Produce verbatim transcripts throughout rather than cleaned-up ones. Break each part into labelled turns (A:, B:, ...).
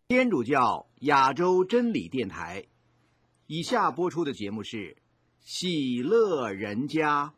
A: 天主教亚洲真理电台，以下播出的节目是《喜乐人家》。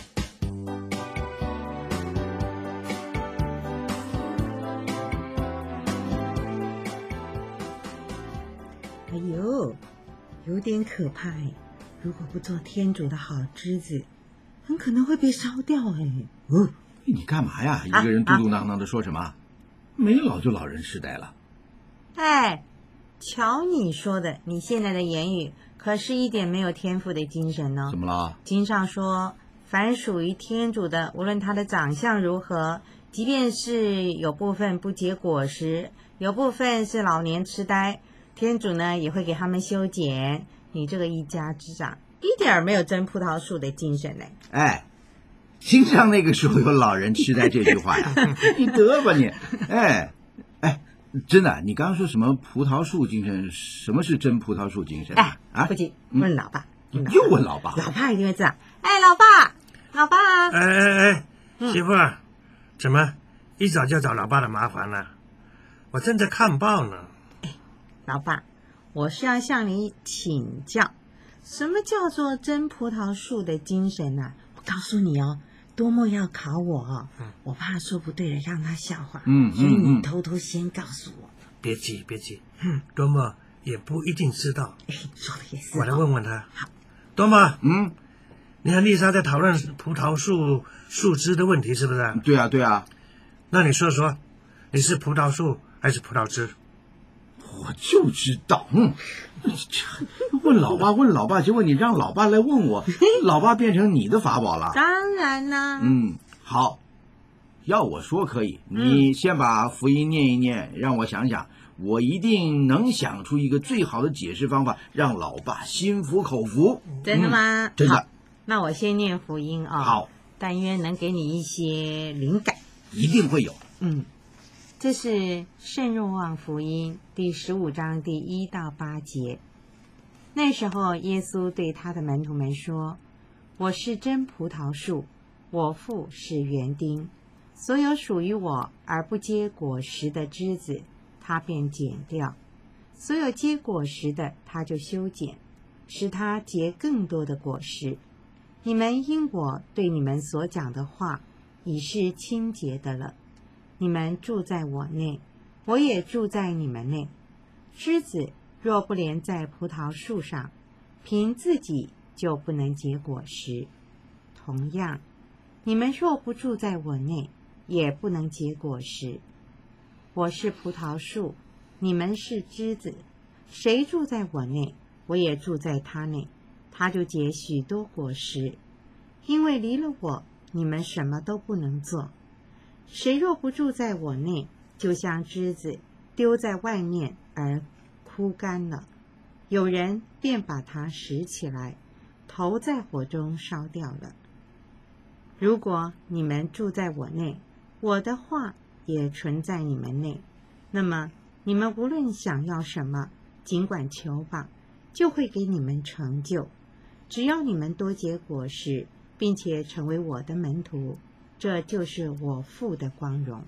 B: 哎呦，有点可怕哎！如果不做天主的好枝子，很可能会被烧掉哎。
A: 哦，你干嘛呀？一个人嘟嘟囔囔的说什么？啊、没老就老人痴呆了。
B: 哎，瞧你说的，你现在的言语可是一点没有天赋的精神呢。
A: 怎么了？
B: 经上说，凡属于天主的，无论他的长相如何，即便是有部分不结果实，有部分是老年痴呆，天主呢也会给他们修剪。你这个一家之长，一点儿没有真葡萄树的精神呢。
A: 哎，经上那个时候有老人痴呆这句话呀？你得吧你！哎哎，真的，你刚刚说什么葡萄树精神？什么是真葡萄树精神？
B: 哎
A: 啊，
B: 不急，问老爸。
A: 嗯、又问老爸？
B: 老爸一定会这样。哎，老爸，老爸。
C: 哎哎哎，媳妇儿，怎么一早就找老爸的麻烦了？我正在看报呢。
B: 哎，老爸。我是要向你请教，什么叫做真葡萄树的精神呢、啊？我告诉你哦，多么要考我哦，嗯、我怕说不对了让他笑话，
A: 嗯，
B: 所以你偷偷先告诉我。
C: 别急，别急，嗯，多么也不一定知道。
B: 哎，说的也是、哦。
C: 我来问问他。
B: 好，
C: 多么，
A: 嗯，
C: 你和丽莎在讨论葡萄树树枝的问题是不是？
A: 对啊，对啊。
C: 那你说说，你是葡萄树还是葡萄枝？
A: 我就知道，嗯，问老爸问老爸，结果你让老爸来问我，老爸变成你的法宝了。
B: 当然啦。
A: 嗯，好，要我说可以，你先把福音念一念，让我想想，我一定能想出一个最好的解释方法，让老爸心服口服。
B: 真的吗？
A: 嗯、真的。
B: 那我先念福音啊、哦。
A: 好，
B: 但愿能给你一些灵感。
A: 一定会有。
B: 嗯。这是圣若望福音第十五章第一到八节。那时候，耶稣对他的门徒们说：“我是真葡萄树，我父是园丁。所有属于我而不结果实的枝子，他便剪掉；所有结果实的，他就修剪，使它结更多的果实。你们因我对你们所讲的话，已是清洁的了。你们住在我内，我也住在你们内。枝子若不连在葡萄树上，凭自己就不能结果实。同样，你们若不住在我内，也不能结果实。我是葡萄树，你们是枝子。谁住在我内，我也住在他内，他就结许多果实。因为离了我，你们什么都不能做。谁若不住在我内，就像枝子丢在外面而枯干了，有人便把它拾起来，投在火中烧掉了。如果你们住在我内，我的话也存在你们内，那么你们无论想要什么，尽管求吧，就会给你们成就。只要你们多结果实，并且成为我的门徒，这就是我父的光荣。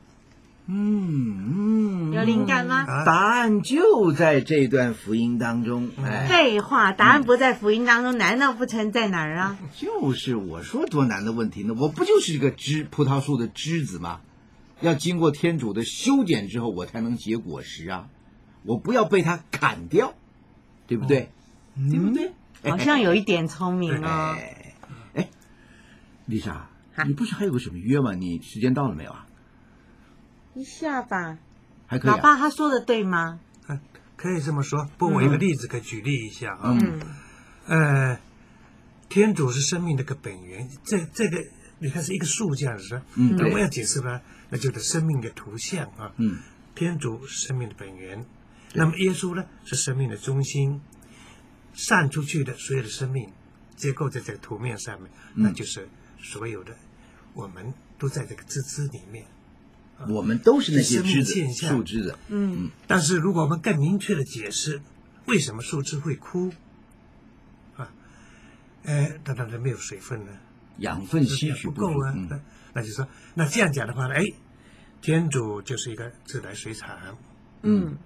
A: 嗯嗯，
B: 有灵感吗？
A: 答案就在这段福音当中。哎，
B: 废话，答案不在福音当中，嗯、难道不成在哪儿啊？
A: 就是我说多难的问题呢？我不就是一个枝葡萄树的枝子吗？要经过天主的修剪之后，我才能结果实啊！我不要被它砍掉，对不对？嗯、对不对？
B: 好像有一点聪明哦。
A: 哎，哎，丽莎，你不是还有个什么约吗？你时间到了没有啊？
B: 一下吧，
A: 还可以、啊。
B: 老爸他说的对吗？
C: 可以这么说，不过我有个例子可以举例一下啊。
A: 嗯，
C: 呃，天主是生命的一个本源，这这个你看是一个树这样子，嗯，那我要解释呢，那就是生命的图像啊。
A: 嗯，
C: 天主是生命的本源，那么耶稣呢是生命的中心，散出去的所有的生命结构在这个图面上面，嗯、那就是所有的我们都在这个枝枝里面。
A: 我们都是那些枝子、树枝子，
B: 嗯。
C: 但是如果我们更明确的解释为什么树枝会枯，啊，呃，它当然没有水分呢，
A: 养分吸取
C: 不够啊。
A: 嗯、
C: 那那就说，那这样讲的话呢，哎，天主就是一个自来水厂，
B: 嗯，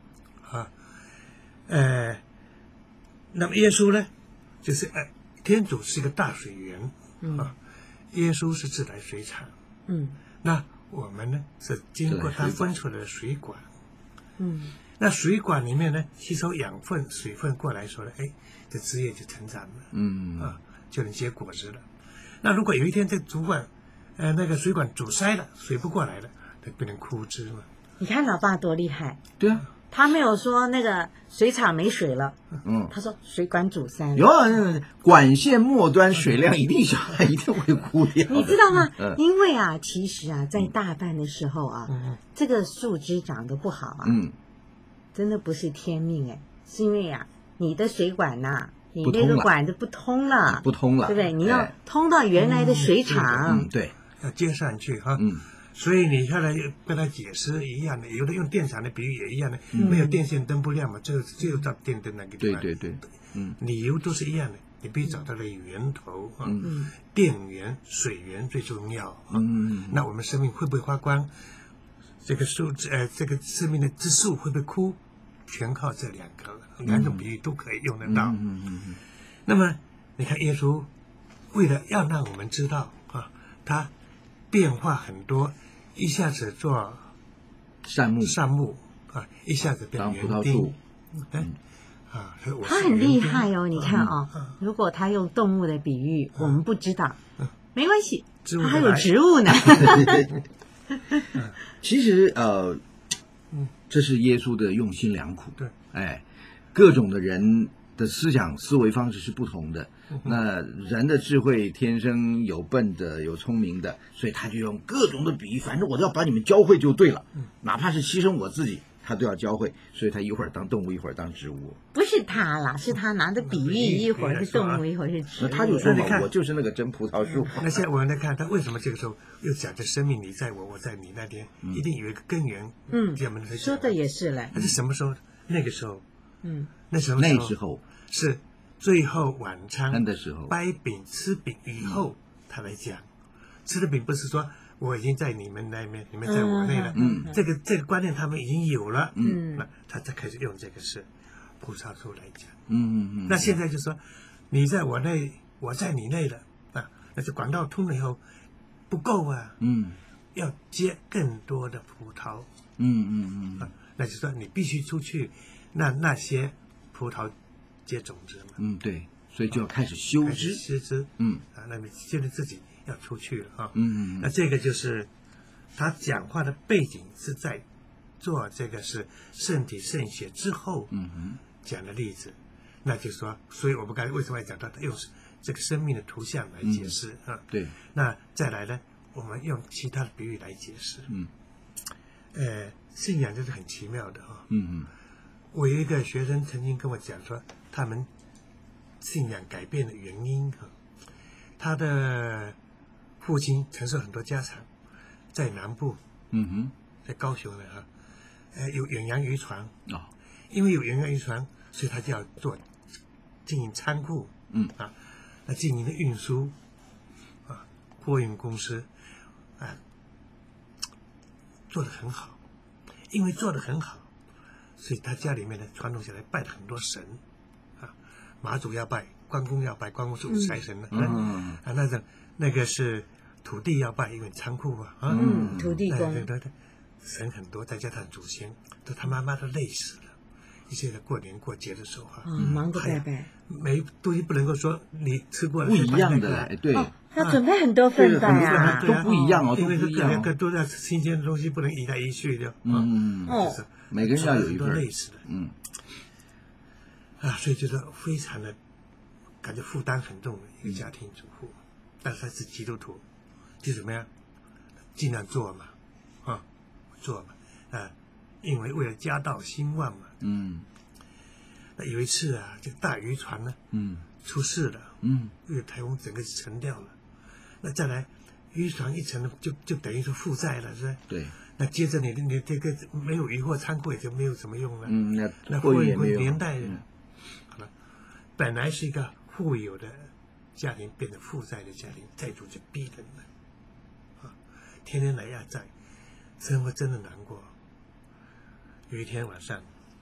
C: 啊，呃，那么耶稣呢，就是呃，天主是一个大水源啊，耶稣是自来水厂，
B: 嗯
C: 那我们呢是经过它分出来的水管，
B: 嗯
C: 那水管里面呢吸收养分、水分过来说呢，哎，这枝叶就成长了，
A: 嗯
C: 啊，就能结果子了。那如果有一天这主管，呃，那个水管阻塞了，水不过来了，它不能枯枝嘛。
B: 你看老爸多厉害，
A: 对啊，
B: 他没有说那个水厂没水了，
A: 嗯，
B: 他说水管阻塞了。
A: 有啊，那个管线末端水量一定小，一定会枯掉的。
B: 你知道吗？
A: 嗯
B: 因为啊，其实啊，在大半的时候啊，
C: 嗯
B: 这个树枝长得不好啊，
A: 嗯，
B: 真的不是天命哎，是因为啊，你的水管呐、你那个
A: 不通了
B: 管子不通了，
A: 不通了，
B: 对不对？你要
A: 哎
B: 通到原来的水厂，
A: 嗯，对，
C: 要接上去哈。
A: 嗯
C: 所以你看来跟他解释一样的，有的用电厂的比喻也一样的，没有电线灯不亮嘛，这个只有照电灯那个地方。
A: 对对对，嗯
C: 理由都是一样的，你必须找到那个源头啊，
A: 嗯
C: 电源、水源最重要啊。
A: 嗯
C: 那我们生命会不会发光？这个树呃，这个生命的枝树会不会枯？全靠这两个两种比喻都可以用得到。
A: 嗯嗯嗯
C: 那么你看，耶稣为了要让我们知道啊，他变化很多，一下子做
A: 善木
C: 善木啊，一下子变
A: 当葡
C: 园丁
A: 萄树，，
C: 对啊，所以我是
B: 他很厉
C: 园丁
B: 害哦。你看哦，
C: 嗯
B: 如果他用动物的比喻，我们不知道，没关系，
C: 植物
B: 他还有
C: 的来
B: 植物呢。
A: 其实呃，
C: 嗯
A: 这是耶稣的用心良苦。
C: 对，
A: 哎，各种的人的思想思维方式是不同的。
C: 嗯
A: 那人的智慧天生有笨的，有聪明的，所以他就用各种的比喻，反正我都要把你们教会就对了，
C: 嗯
A: 哪怕是牺牲我自己，他都要教会。所以他一会儿当动物，一会儿当植物。
B: 不是他啦，是他拿的比喻，一会儿是动物，一会儿是植
A: 那
B: 物。
A: 他就说嘛，
C: 那你看
A: 我就是那个真葡萄树。
C: 那现在我们来看，他为什么这个时候又讲这生命你在我，我在你那边，一定有一个根源。
B: 嗯
C: 这样我们才讲
B: 说的也是嘞。
C: 那是什么时候？那个时候，
B: 嗯
C: 那什么
A: 那时候
C: 是最后晚餐
A: 的时候，
C: 掰饼吃饼以后，他来讲，吃的饼不是说我已经在你们那边，你们在我内了，
A: 嗯
C: 这个这个观念他们已经有了，
B: 嗯
C: 那他才开始用这个是菩萨树来讲。
A: 嗯嗯嗯，
C: 那现在就说你在我内，我在你内了啊，那这管道通了以后不够啊，
A: 嗯
C: 要结更多的葡萄
A: 嗯嗯嗯
C: 啊，那就说你必须出去，那那些葡萄结种子嘛，
A: 嗯，对，所以就要开始修
C: 开始
A: 枝。
C: 施枝，
A: 嗯
C: 啊，那么现在自己要出去了啊，
A: 嗯
C: 那这个就是他讲话的背景是在做这个是圣体圣血之后
A: 嗯嗯
C: 讲的例子，那就说，所以我们刚才为什么要讲到他用这个生命的图像来解释啊？
A: 对，
C: 那再来呢，我们用其他的比喻来解释。
A: 嗯
C: 呃，信仰就是很奇妙的啊。
A: 嗯嗯
C: 我有一个学生曾经跟我讲说，他们信仰改变的原因哈，他的父亲承受很多家产，在南部，
A: 嗯哼，
C: 在高雄呢哈，呃，有远洋渔船，
A: 哦，
C: 因为有远洋渔船，所以他就要做经营仓库，
A: 嗯
C: 啊，那经营的运输，啊，货运公司，啊，做得很好，因为做得很好，所以他家里面呢传统下来拜了很多神，啊，妈祖要拜，关公要拜，关公是五财神的，
A: 嗯
C: 啊，那个那个是土地要拜，因为仓库嘛，啊，
B: 嗯，土地
C: 对
B: 公
C: 对对对，神很多，再加上祖先，都他妈妈都累死了。一些在过年过节的时候啊，
B: 啊，忙着拜拜，
C: 没东西不能够说你吃过了
A: 不一样
C: 就拜那个
A: 的，哎，对，
B: 哦，要准备很多份拜啊
A: 对。都不一样哦，都
C: 因为
A: 不一样哦
C: 各个都要新鲜的东西，不能移来移去的。
A: 嗯，
B: 哦
C: 就是
A: 每个人要有一
C: 都
A: 份，
C: 累死了
A: 嗯
C: 啊，所以就是非常的感觉负担很重的一个家庭主妇，但是他是基督徒，就怎么样，尽量做嘛，啊，做嘛，啊，因为为了家道兴旺嘛。
A: 嗯
C: 那有一次啊，这个大渔船呢
A: 嗯
C: 出事了，
A: 嗯
C: 因为台风整个沉掉了。那再来，渔船一沉就就等于说负债了，是不是？
A: 对，
C: 那接着你的你这个没有渔货仓库也就没有什么用了。
A: 嗯，那
C: 那
A: 货
C: 货运会
A: 运也没有
C: 连带的
A: 嗯，
C: 好了，本来是一个富有的家庭，变成负债的家庭，债主就逼人了，啊，天天来压债，生活真的难过。有一天晚上，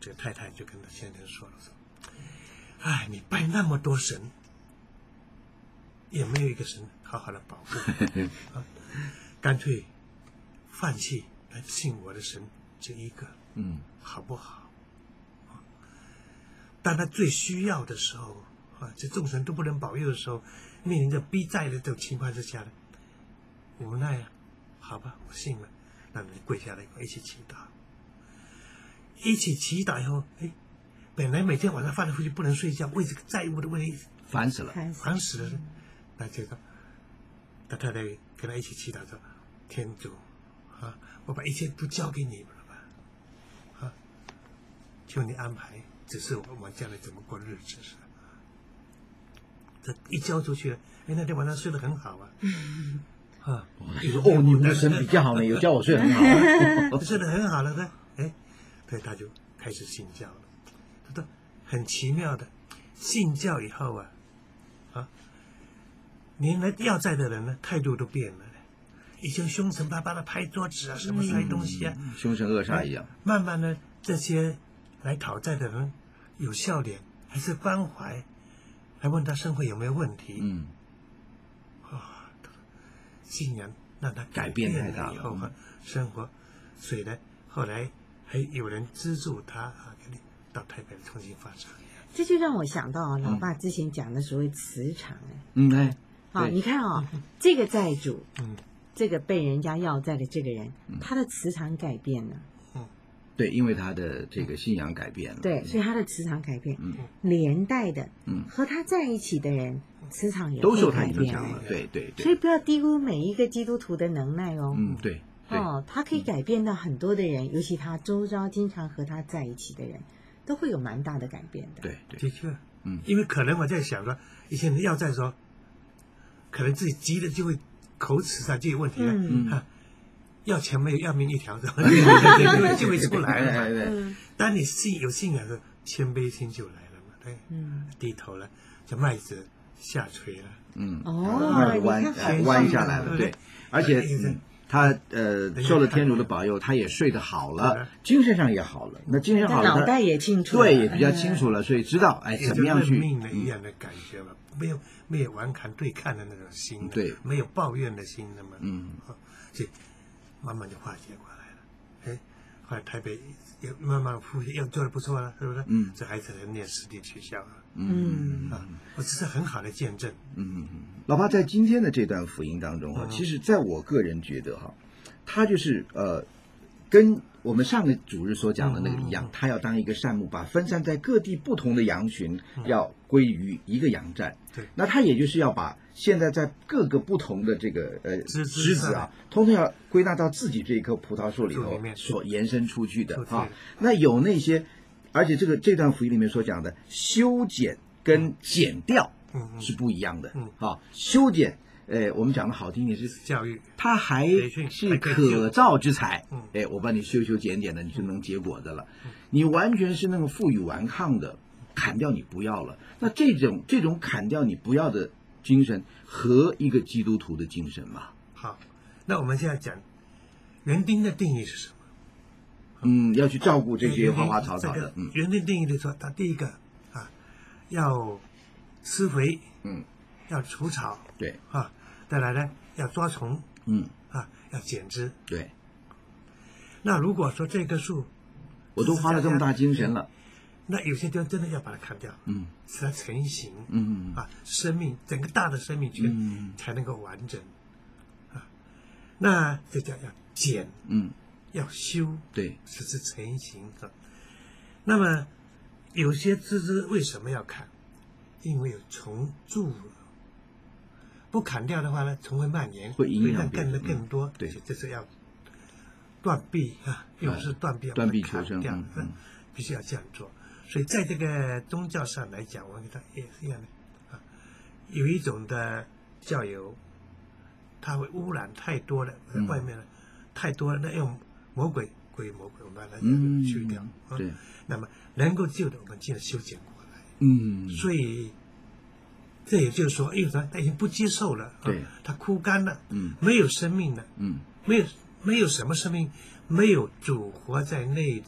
C: 这个太太就跟他先生说了说，哎，你拜那么多神，也没有一个神好好的保护啊，干脆放弃来信我的神这一个，
A: 嗯，
C: 好不好？啊，当他最需要的时候啊，这众神都不能保佑的时候，面临着逼债的这种情况之下呢，无奈啊，好吧，我信了，那你跪下来以后一起祈祷，一起祈祷以后，哎，本来每天晚上翻来覆去不能睡觉，为这个债务的问题
A: 烦死了。
B: 烦死
C: 烦死了，那这个他太太跟他一起祈祷说：“天主啊，我把一切都交给你了吧，啊，求你安排，只是我们将来怎么过日子是。”这一交出去了，哎，那天晚上睡得很好啊，啊，
A: 就说哦，你们的神比较好呢，有叫我睡很好啊。
C: 睡得很好了呢，哎，对，他就开始信教了。他说很奇妙的，信教以后啊，啊，连来要债的人呢，态度都变了。以前凶神巴巴的拍桌子啊，什么摔东西啊，
A: 嗯凶神恶煞一样。
C: 慢慢的，这些来讨债的人有笑脸，还是关怀，还问他生活有没有问题。
A: 嗯，
C: 啊，信仰让他
A: 改变太大了
C: 以后啊，生活，所以呢，后来还有人资助他啊，给你到台北重新发展。
B: 这就让我想到啊，老爸之前讲的所谓磁场哎，
A: 嗯，哎，
B: 好，
A: 对
B: 你看啊，这个债主，
C: 嗯，
B: 这个被人家要债的这个人，他的磁场改变了，
A: 对，因为他的这个信仰改变了。
B: 对，所以他的磁场改变，
A: 嗯
B: 连带的，
A: 嗯
B: 和他在一起的人磁场也会
A: 都受他
B: 改变
A: 影响了。对对对。
B: 所以不要低估每一个基督徒的能耐哦。
A: 嗯，对对。
B: 哦，他可以改变到很多的人，尤其他周遭经常和他在一起的人，都会有蛮大的改变的。
A: 对对。
C: 的确，
A: 嗯，
C: 因为可能我在想说，以前人要债的时候，可能自己急的就会口齿上就有问题了，
B: 嗯
C: 啊，要钱没有，要命一条，是吧？就就会出来了嘛。
A: 对对。
B: 嗯
C: 当你信有信仰的时候，谦卑心就来了嘛，对，
B: 嗯，
C: 低头了，就麦子下垂了，
A: 嗯，
B: 哦
A: 慢慢弯
B: 你看
A: 哎
B: 好
A: 弯下来了，
C: 棒
A: 对，而且
C: 哎
A: 嗯他呃受了天主的保佑，他也睡得好
C: 是
A: 了
C: 的，
A: 精神上也好了。那精神好了，他
B: 脑袋也清楚了，
A: 对也比较清楚了，所以知道哎
C: 也就认
A: 怎么样去嗯
C: 命了一样的感觉嘛，没有没有顽抗对抗的那种心了，
A: 对
C: 没有抱怨的心了嘛，
A: 嗯
C: 啊，所以慢慢就化解过来了。哎，后来台北也慢慢复习，又做的不错了，是不是？
A: 嗯
C: 这孩子能念私立学校了，
B: 嗯
C: 啊，我这是很好的见证。
A: 嗯，老爸在今天的这段福音当中哈，
C: 嗯
A: 其实在我个人觉得哈，他就是呃，跟我们上个主日所讲的那个一样
C: 嗯，
A: 他要当一个善牧，把分散在各地不同的羊群要归于一个羊站。
C: 对
A: 那他也就是要把现在在各个不同的这个呃
C: 枝枝
A: 枝子啊，通通要归纳到自己这一棵葡萄树里头
C: 树里面
A: 所延伸出去的
C: 出去
A: 啊。那有那些，而且这个这段福音里面所讲的修剪跟剪掉
C: 嗯嗯
A: 是不一样的。
C: 嗯
A: 啊，修剪，呃，我们讲的好听一点是，
C: 教育，
A: 它还
C: 培训
A: 是
C: 还可以
A: 可造之材
C: 嗯。
A: 哎，我帮你修修剪剪的，你就能结果子了。你完全是那种负隅顽抗的，砍掉你不要了。那这种这种砍掉你不要的精神，和一个基督徒的精神嘛。
C: 好，那我们现在讲园丁的定义是什么？
A: 嗯，要去照顾这些花花草草
C: 这个。
A: 的嗯
C: 园丁定义的说，它第一个啊，要施肥，
A: 嗯，
C: 要除草
A: 对，
C: 啊，再来呢要抓虫
A: 嗯
C: 啊，要剪枝。
A: 对，
C: 那如果说这棵树，
A: 我都花了这么大精神了。
C: 那有些地方真的要把它砍掉，
A: 嗯
C: 使它成型，
A: 嗯
C: 啊，生命整个大的生命圈
A: 嗯
C: 才能够完整啊。那这叫要剪，
A: 嗯，
C: 要修，
A: 对，
C: 使之成型啊。那么有些枝枝为什么要砍？因为有虫蛀了，不砍掉的话呢，虫会蔓延，
A: 会影响
C: 让更的
A: 别人
C: 更多。
A: 嗯对
C: 这是要断臂啊，又是断臂，要把它
A: 断臂求
C: 砍掉
A: 生嗯嗯
C: 必须要这样做。所以在这个宗教上来讲，我跟他也是一样的啊。有一种的教友，它会污染太多了，在
A: 嗯
C: 外面呢、太多了，那用魔鬼鬼魔鬼，我们把它
A: 嗯
C: 去掉。啊
A: 对，
C: 那么能够救的，我们尽量修剪过来。
A: 嗯，
C: 所以这也就是说，有人他已经不接受了，啊
A: 对，
C: 他枯干了，
A: 嗯
C: 没有生命了，
A: 嗯
C: 没有没有什么生命，没有主活在内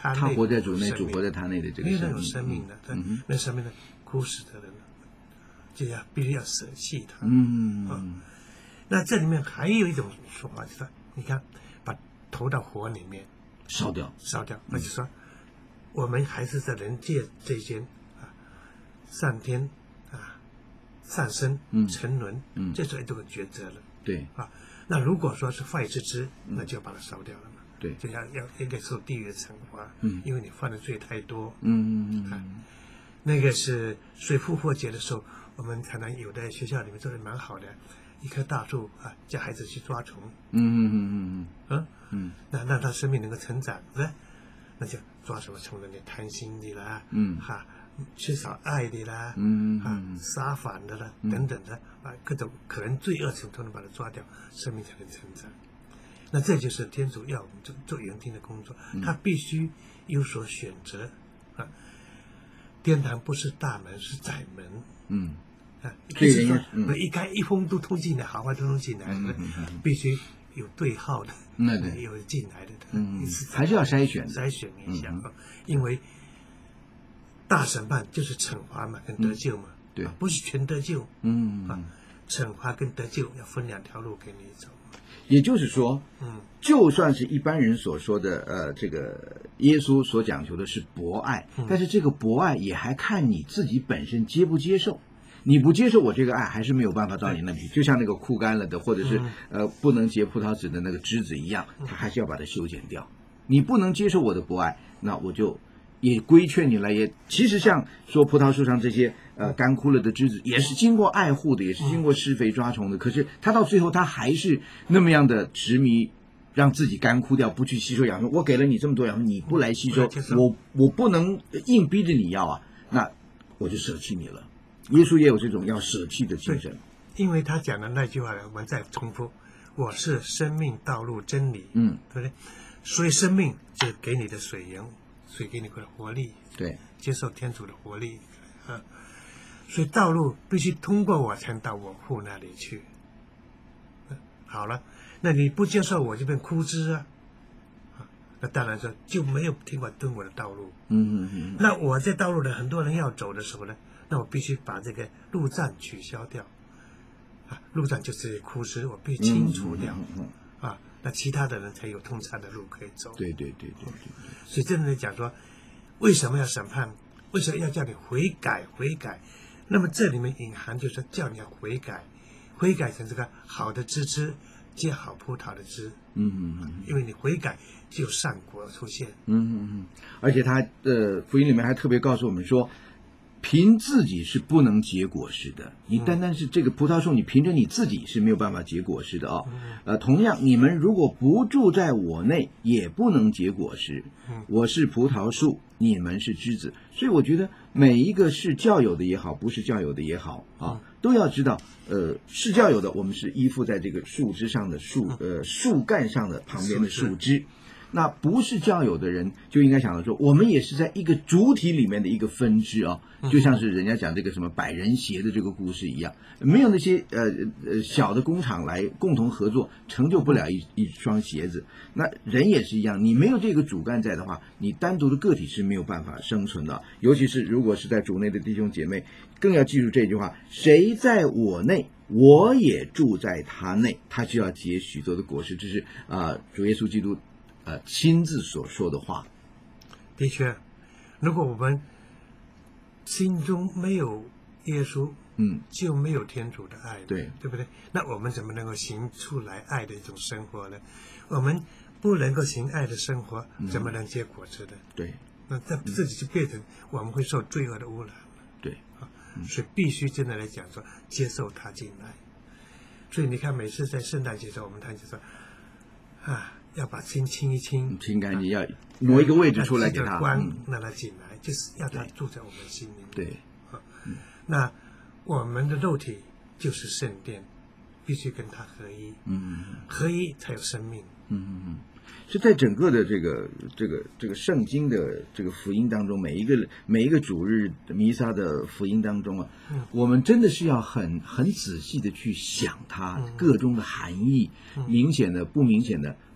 C: 他
A: 他活在主内，
C: 生命
A: 主活在他内的这个
C: 没有那种
A: 生命，
C: 生命的，他
A: 嗯哼
C: 那生命的枯死的人，就要必须要舍弃他。
A: 嗯
C: 啊那这里面还有一种说法，就是你看，把投到火里面
A: 烧掉，
C: 烧掉，那就说我们还是在人界这间啊，上天啊，上升
A: 嗯
C: 沉沦，
A: 嗯
C: 这时候这个抉择了
A: 对
C: 啊。那如果说是坏之之，那就要把它烧掉了嘛，
A: 对，
C: 就要要应该受地狱的惩罚，
A: 嗯
C: 因为你犯的罪太多，
A: 嗯嗯
C: 啊，那个是所以复活节的时候，我们常常有的学校里面做的蛮好的，一棵大树啊，叫孩子去抓虫，
A: 嗯嗯嗯嗯
C: 嗯，
A: 嗯
C: 那让他生命能够成长，是吧？那就抓什么虫呢？你贪心的啦，
A: 嗯
C: 哈，缺少爱的啦，
A: 嗯
C: 啊，撒谎的啦，等等的啊，各种可能罪恶虫都能把它抓掉，生命才能成长。那这就是天主要我们做做园丁的工作，他必须有所选择啊。天堂不是大门，是窄门。
A: 嗯
C: 啊，
A: 对
C: 不是说
A: 人家嗯
C: 不一开一封都通进来，好坏都通进来，
A: 嗯嗯嗯
C: 必须有对号的，
A: 那对
C: 有进来的，
A: 嗯
C: 是
A: 还是要筛选的
C: 筛选一下
A: 嗯
C: 啊，因为大审判就是惩罚嘛，跟得救嘛，
A: 对
C: 啊不是全得救
A: 嗯
C: 啊，惩罚跟得救要分两条路给你走，
A: 也就是说，
C: 嗯，
A: 就算是一般人所说的，呃，这个耶稣所讲求的是博爱，
C: 嗯
A: 但是这个博爱也还看你自己本身接不接受。你不接受我这个爱，还是没有办法到你那里去。就像那个枯干了的，或者是、
C: 嗯
A: 呃不能结葡萄籽的那个枝子一样，它还是要把它修剪掉。你不能接受我的博爱，那我就也规劝你来。也其实像说葡萄树上这些呃干枯了的枝子，也是经过爱护的，也是经过施肥抓虫的。可是它到最后，它还是那么样的执迷，让自己干枯掉，不去吸收养分。我给了你这么多养分，你不来吸收，
C: 不来接受
A: 我我不能硬逼着你要啊，那我就舍弃你了。耶稣也有这种要舍弃的精神。
C: 因为他讲的那句话呢，我们再重复，我是生命道路真理，
A: 嗯，
C: 对不对？所以生命就给你的水源，水给你的活力，
A: 对，
C: 接受天主的活力啊。所以道路必须通过我才能到我父那里去。嗯好了，那你不接受我就变枯枝啊，啊，那当然说就没有听过敦我的道路。
A: 嗯嗯嗯，
C: 那我在道路呢，很多人要走的时候呢，那我必须把这个路障取消掉，啊，路障就是枯枝，我必须清除掉，
A: 嗯嗯嗯
C: 啊，那其他的人才有通畅的路可以走。
A: 对对对对对，
C: 所以真的讲说，为什么要审判？为什么要叫你悔改？悔改？那么这里面隐含就是说叫你要悔改，悔改成这个好的枝枝结好葡萄的枝，
A: 嗯嗯嗯
C: 因为你悔改就有善果出现。
A: 嗯嗯嗯，而且他呃福音里面还特别告诉我们说，凭自己是不能结果实的。你单单是这个葡萄树，你凭着你自己是没有办法结果实的哦。呃，同样，你们如果不住在我内，也不能结果实。我是葡萄树，你们是枝子。所以我觉得每一个是教友的也好，不是教友的也好啊，都要知道，呃，是教友的，我们是依附在这个树枝上的树，呃，树干上的旁边的树枝。那不是教友的人就应该想到说，我们也是在一个主体里面的一个分支啊，就像是人家讲这个什么百人鞋的这个故事一样，没有那些呃呃小的工厂来共同合作，成就不了一一双鞋子。那人也是一样，你没有这个主干在的话，你单独的个体是没有办法生存的。尤其是如果是在主内的弟兄姐妹，更要记住这句话：谁在我内，我也住在他内，他就要结许多的果实。这是啊、呃，主耶稣基督。呃，亲自所说的话，
C: 的确，如果我们心中没有耶稣，
A: 嗯，
C: 就没有天主的爱，
A: 对，
C: 对不对？那我们怎么能够行出来爱的一种生活呢？我们不能够行爱的生活，怎么能结果子呢？
A: 对，
C: 那这自己就变成我们会受罪恶的污染了。
A: 对，
C: 啊，所以必须真的来讲说，接受他进来。所以你看，每次在圣诞节的时候，我们谈就说，啊。要把心清一清，
A: 清干净，要挪一个位置出来给他，
C: 光
A: 嗯、
C: 让他进来，就是要他住在我们心里面。
A: 对，
C: 啊，嗯、那我们的肉体就是圣殿，必须跟他合一，
A: 嗯，
C: 合一才有生命。
A: 嗯嗯嗯。是在整个的这个这个这个圣经的这个福音当中，每一个每一个主日弥撒的福音当中啊，嗯、我们真的是要很很仔细的去想它各中的含义，嗯、明显的不明显的。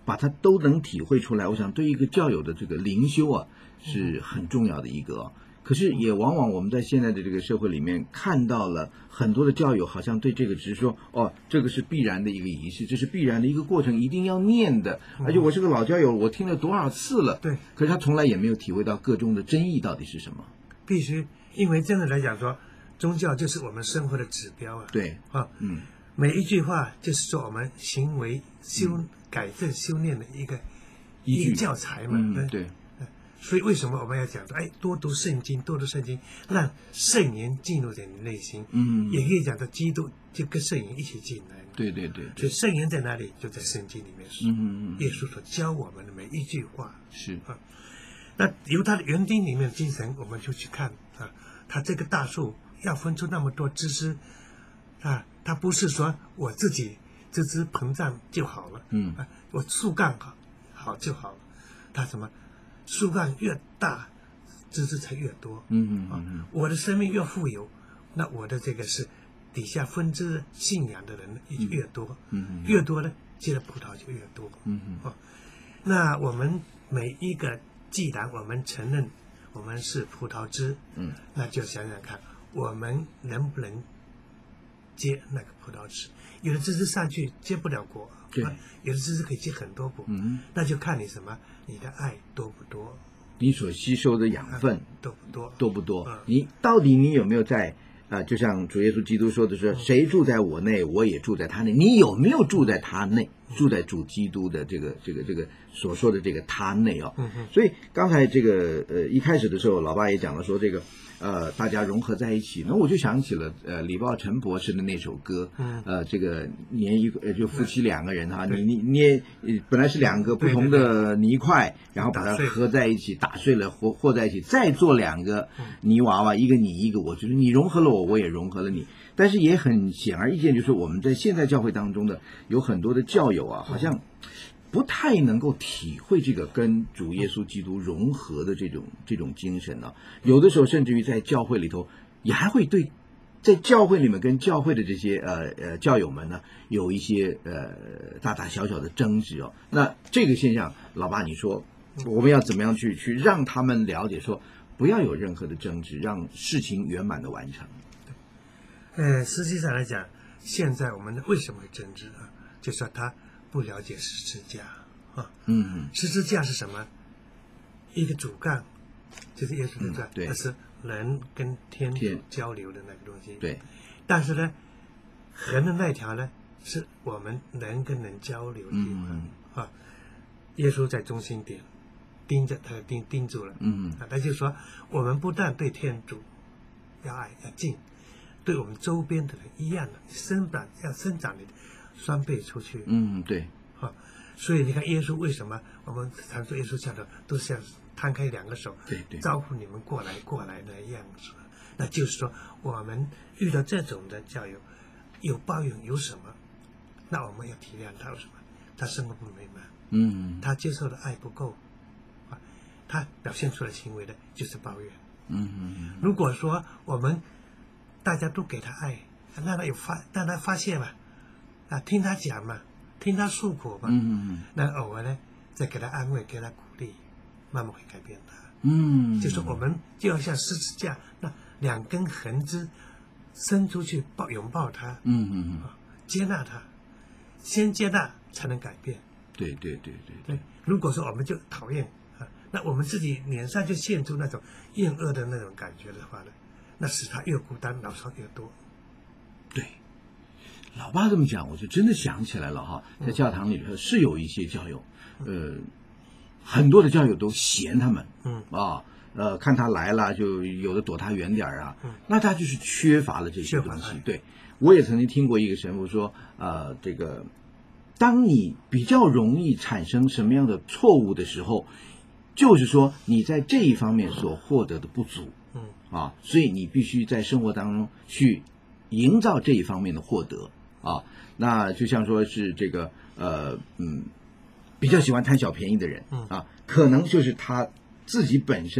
A: 把它都能体会出来，我想对一个教友的这个灵修啊是很重要的一个、哦。可是也往往我们在现在的这个社会里面看到了很多的教友，好像对这个只是说，哦，这个是必然的一个仪式，这是必然的一个过程，一定要念的。而且我是个老教友，我听了多少次了，
C: 对，
A: 可是他从来也没有体会到个中的真意到底是什么。
C: 必须，因为真的来讲说，宗教就是我们生活的指标啊。
A: 对，
C: 啊，
A: 嗯，
C: 每一句话就是说我们行为修、嗯、改正修炼的一个一个教材嘛。
A: 嗯、
C: 对。
A: 对。
C: 所以为什么我们要讲说，哎，多读圣经，多读圣经，让圣言进入在你内心。嗯，也可以讲到基督就跟圣言一起进来。
A: 对对 对, 对。
C: 所以圣言在哪里？就在圣经里面。嗯嗯。耶稣所教我们的每一句话
A: 是
C: 啊。那由他的园丁里面的精神，我们就去看啊，他这个大树要分出那么多枝枝啊，他不是说我自己枝枝膨胀就好了。嗯啊，我树干好好就好了，他什么？树干越大，枝枝才越多。嗯嗯嗯。我的生命越富有，那我的这个是底下分支信仰的人越多。嗯嗯。越多呢，结的葡萄就越多。嗯嗯。哦，那我们每一个，既然我们承认我们是葡萄枝，嗯，那就想想看，我们能不能结那个葡萄枝？有的枝枝上去结不了果。
A: 对，
C: 有的枝枝可以结很多果，嗯，那就看你什么，你的爱多不多，
A: 你所吸收的养分、啊、
C: 多不多，
A: 多不多？
C: 嗯、
A: 你到底你有没有在啊、呃？就像主耶稣基督说的是，嗯、谁住在我内，我也住在他内。你有没有住在他内？嗯、住在主基督的这个这个这个所说的这个他内哦。嗯嗯。所以刚才这个呃一开始的时候，老爸也讲了说这个。呃，大家融合在一起，那我就想起了呃李抱陈博士的那首歌，嗯，呃，这个捏一呃就夫妻两个人哈，你你捏本来是两个不同的泥块，然后把它合在一起，打碎了和和在一起，再做两个泥娃娃，一个你一个我，就是你融合了我，我也融合了你。但是也很显而易见，就是我们在现在教会当中的有很多的教友啊，好像不太能够体会这个跟主耶稣基督融合的这种这种精神呢、啊。有的时候甚至于在教会里头，也还会对在教会里面跟教会的这些呃呃教友们呢有一些呃大大小小的争执哦。那这个现象，老爸你说我们要怎么样去去让他们了解说不要有任何的争执，让事情圆满的完成？
C: 呃，实际上来讲，现在我们为什么会争执啊？就说他不了解十字架啊，嗯，十字架是什么？一个主干，就是耶稣的主干，
A: 对，
C: 那是人跟天主交流的那个东西，
A: 对。
C: 但是呢，横的那条呢，是我们人跟人交流的地方、嗯、啊。耶稣在中心点盯着，他盯盯住了，嗯啊，他就说，我们不但对天主要爱要敬，对我们周边的人一样的，生长要生长的双倍出去，
A: 嗯，对，
C: 啊，所以你看耶稣为什么我们常说耶稣教导都是要摊开两个手，
A: 对对，
C: 招呼你们过来过来的样子，那就是说我们遇到这种的教友有抱怨有什么，那我们要体谅他有什么，他生活不美满，嗯，他接受的爱不够，啊，他表现出来行为的就是抱怨，嗯嗯，如果说我们大家都给他爱，让他有发让他发泄嘛。啊，听他讲嘛，听他诉苦嘛，嗯嗯，那偶尔呢，再给他安慰，给他鼓励，慢慢会改变他。嗯，就是我们就要像十字架那两根横枝伸出去抱拥抱他，嗯嗯嗯，接纳他，先接纳才能改变。
A: 对对对对
C: 对。如果说我们就讨厌啊，那我们自己脸上就现出那种厌恶的那种感觉的话呢，那使他越孤单，牢骚越多。
A: 对。老爸这么讲，我就真的想起来了哈，在教堂里头是有一些教友，呃，很多的教友都嫌他们，嗯啊，呃，看他来了就有的躲他远点啊，嗯，那他就是缺乏了这些东西。对，我也曾经听过一个神父说，呃，这个，当你比较容易产生什么样的错误的时候，就是说你在这一方面所获得的不足，嗯啊，所以你必须在生活当中去营造这一方面的获得。啊，那就像说是这个呃嗯，比较喜欢贪小便宜的人，啊，可能就是他自己本身的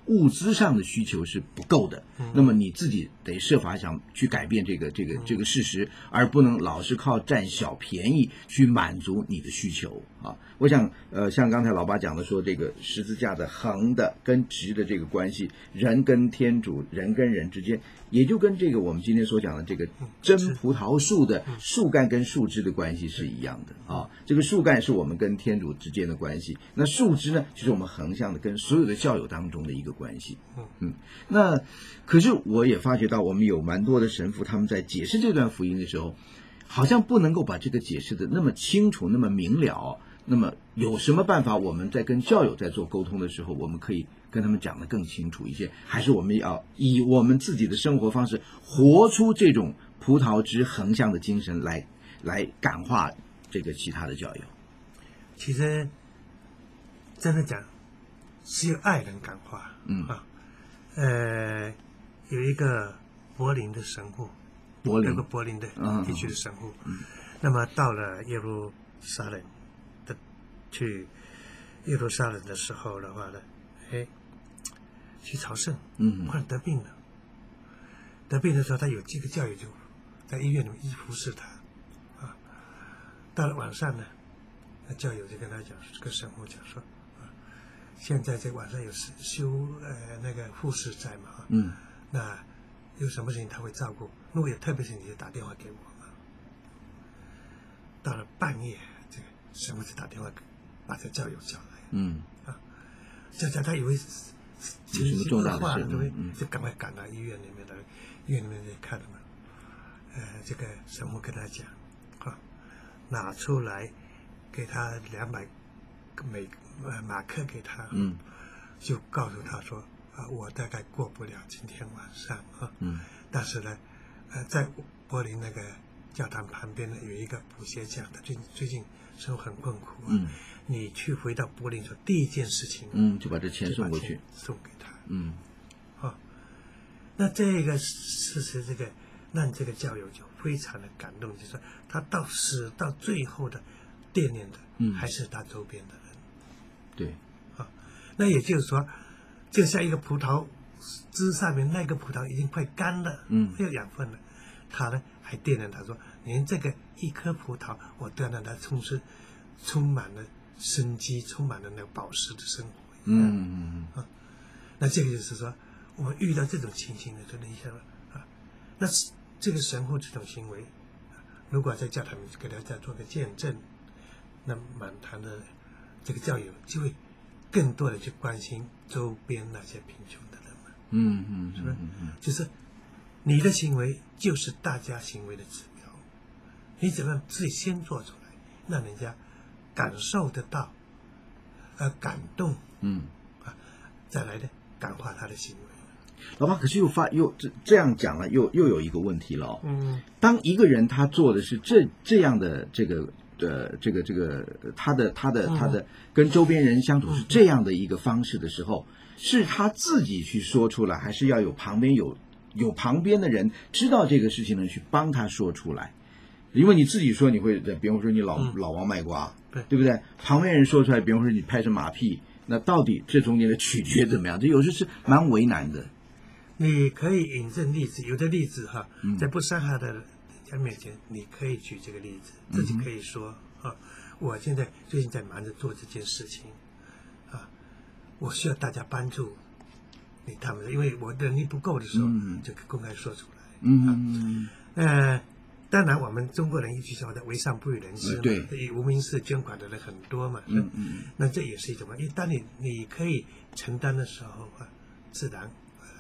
A: 物资上的需求是不够的，那么你自己得设法想去改变这个这个这个事实，而不能老是靠占小便宜去满足你的需求啊。我想，呃，像刚才老爸讲的说，这个十字架的横的跟直的这个关系，人跟天主，人跟人之间，也就跟这个我们今天所讲的这个真葡萄树的树干跟树枝的关系是一样的啊。这个树干是我们跟天主之间的关系，那树枝呢，就是我们横向的跟所有的教友当中的一个关系。嗯，那可是我也发觉到，我们有蛮多的神父他们在解释这段福音的时候，好像不能够把这个解释的那么清楚、那么明了。那么有什么办法，我们在跟教友在做沟通的时候，我们可以跟他们讲得更清楚一些？还是我们要以我们自己的生活方式，活出这种葡萄枝横向的精神来，来感化这个其他的教友？
C: 其实，真的讲，只有爱能感化。
A: 嗯
C: 啊，呃，有一个柏林的神父，
A: 柏林
C: 有个柏林的地区的神父，
A: 嗯，
C: 那么到了耶路撒冷的去耶路撒冷的时候的话呢，哎，去朝圣，
A: 嗯，
C: 忽然得病了。得病的时候，他有几个教友就在医院里面医服侍他，啊，到了晚上呢，那教友就跟他讲，这个神父讲说，啊，现在这晚上有修呃那个护士在嘛，啊，
A: 嗯，
C: 那有什么事情他会照顾，如果有特别事情你就打电话给我嘛。到了半夜，这个神父就打电话把这个教友叫来，
A: 嗯，
C: 啊，叫叫他以为情绪恶化了，对不对？
A: 嗯，
C: 就赶快赶到医院里面来，医院里面在看嘛。呃，这个神父跟他讲，啊，拿出来给他两百美呃马克给他，
A: 嗯，
C: 就告诉他说，啊，我大概过不了今天晚上啊，
A: 嗯，
C: 但是呢，呃，在柏林那个教堂旁边呢有一个补鞋匠的，最最近生活很困苦啊，
A: 嗯，
C: 你去回到柏林说第一件事情，
A: 嗯，就把这钱送过去，
C: 送给他，
A: 嗯，
C: 啊，那这个事实，这个让这个教友就非常的感动，就是说他到死到最后的惦念的，
A: 嗯，
C: 还是他周边的人，
A: 对，
C: 啊，那也就是说，就像一个葡萄枝上面那个葡萄已经快干了，
A: 嗯，
C: 没有养分了，他呢还惦念他说，连这个一颗葡萄，我都要让它充实，充满了生机，充满了那个宝石的生活，
A: 嗯嗯
C: 嗯，啊，那这个就是说，我们遇到这种情形的时候，你想啊，那这个神父这种行为，如果在教堂里面给大家做个见证，那满堂的这个教友就会更多的去关心周边那些贫穷的人们，
A: 嗯嗯，
C: 是不是？
A: 嗯嗯，
C: 就是你的行为就是大家行为的指标，你怎么样自己先做出来，让人家感受得到，呃，感动，
A: 嗯，
C: 啊，再来呢感化他的行为。
A: 老爸，可是又发又这这样讲了，又又有一个问题了哦。
C: 嗯，
A: 当一个人他做的是这这样的这个呃这个这个他的他的他的跟周边人相处是这样的一个方式的时候，是他自己去说出来，还是要有旁边有有旁边的人知道这个事情呢，去帮他说出来？因为你自己说你会，比方说你老、嗯、老王卖瓜，
C: 对
A: 对不对？旁边人说出来，比方说你拍成马屁，那到底这中间的取决怎么样？这有时是蛮为难的。
C: 你可以引证例子，有的例子哈，
A: 嗯、
C: 在不伤害的人家面前，你可以举这个例子，自己可以说、嗯、啊，我现在最近在忙着做这件事情，啊，我需要大家帮助你他们，因为我能力不够的时候，
A: 嗯、
C: 就公开说出来。
A: 嗯，
C: 啊、呃，当然我们中国人一句说的“为善不欲人知”嘛，
A: 对，
C: 无名氏捐款的人很多嘛，
A: 嗯嗯，
C: 那这也是一种嘛，因为当你你可以承担的时候啊，自然。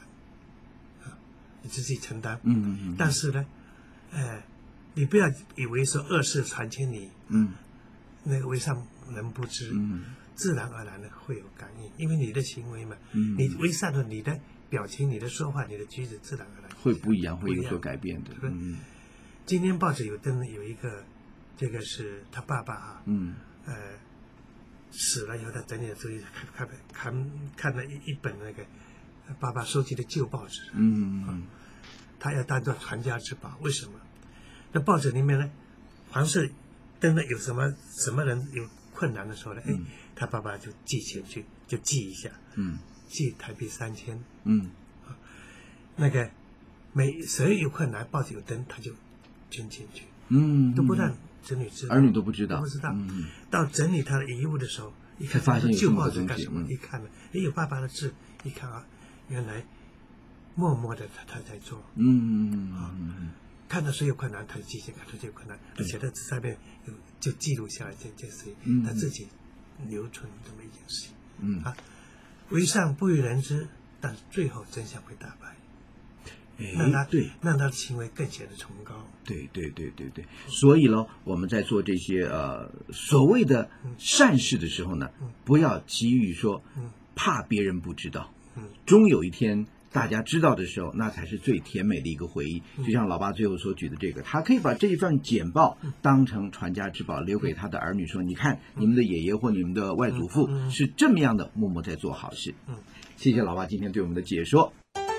C: 你自己承担，
A: 嗯嗯嗯，
C: 但是呢，呃，你不要以为说恶事传千里，
A: 嗯，
C: 那个为善人不知，
A: 嗯，
C: 自然而然的会有感应，因为你的行为嘛，
A: 嗯，
C: 你为善的，你的表情、你的说话、你的举止，自然而然
A: 会不一样，会有所改变的，
C: 对不对？
A: 嗯，
C: 今天报纸有登有一个，这个是他爸爸啊，
A: 嗯，
C: 呃，死了以后，他整理的时候看看看看了一一本那个。爸爸收集的旧报纸，
A: 嗯嗯，
C: 他要当做传家之宝。为什么？那报纸里面呢，凡是登了有什么什么人有困难的时候呢，哎、嗯，他爸爸就寄钱去，就寄一下，
A: 嗯，
C: 寄台币三千，
A: 嗯
C: 那个每谁有困难报纸有登，他就捐进去，
A: 嗯，
C: 都不让子女知道，
A: 儿女都不知道，
C: 都不知道。
A: 嗯
C: 到整理他的遗物的时候，一看
A: 才发现有
C: 旧
A: 这么
C: 报纸干什么？
A: 个东西嗯
C: 一看呢，也有爸爸的字，一看啊，原来默默的他他在做，
A: 嗯嗯嗯
C: 看到谁有困难，他就记下，看到谁有困难，而且在这上面有就记录下来这件事情，
A: 嗯
C: 他自己留存这么一件事情
A: 嗯，
C: 啊。为上不为人知，但是最后真相会大白，让他
A: 哎，对。
C: 让他的行为更显得崇高。
A: 对对对对对，所以呢，我们在做这些呃所谓的善事的时候呢，不要急于说
C: 嗯
A: 怕别人不知道，
C: 嗯
A: 终有一天大家知道的时候，那才是最甜美的一个回忆。
C: 嗯
A: 就像老爸最后所举的这个，他可以把这一份简报当成传家之宝，留给他的儿女说：“你看，你们的爷爷或你们的外祖父
C: 嗯嗯
A: 是这么样的默默在做好事。”
C: 嗯，
A: 谢谢老爸今天对我们的解说。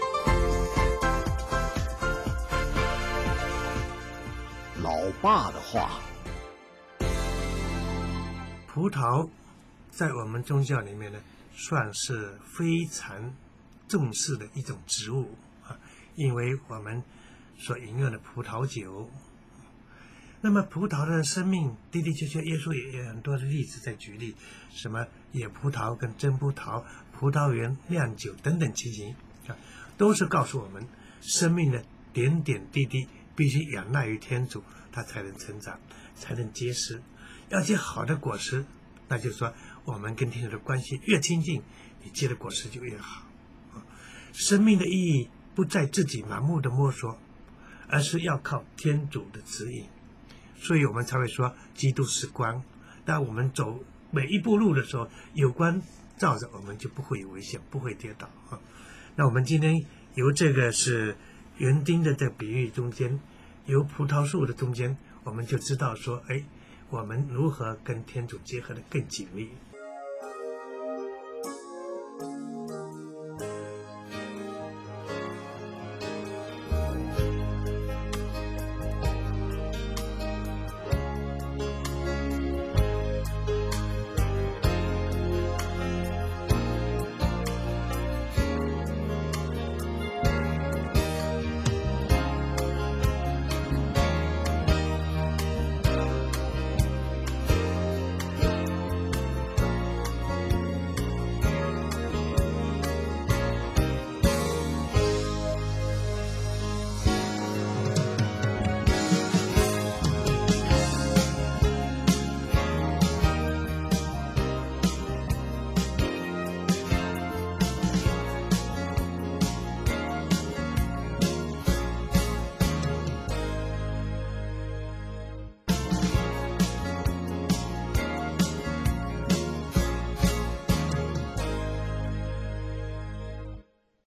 D: 老爸的话，
C: 葡萄在我们宗教里面呢，算是非常重视的一种植物啊，因为我们所饮用的葡萄酒。那么葡萄的生命的的确确，耶稣也有很多的例子在举例，什么野葡萄跟真葡萄、葡萄园酿酒等等情形啊，都是告诉我们生命的点点滴滴必须仰赖于天主，它才能成长，才能结实。要结好的果实，那就是说我们跟天主的关系越亲近，你结的果实就越好。啊，生命的意义不在自己盲目的摸索，而是要靠天主的指引。所以我们才会说基督是光，当我们走每一步路的时候，有光照着，我们就不会有危险，不会跌倒啊。那我们今天由这个是园丁的这个比喻中间，由葡萄树的中间，我们就知道说，哎，我们如何跟天主结合的更紧密。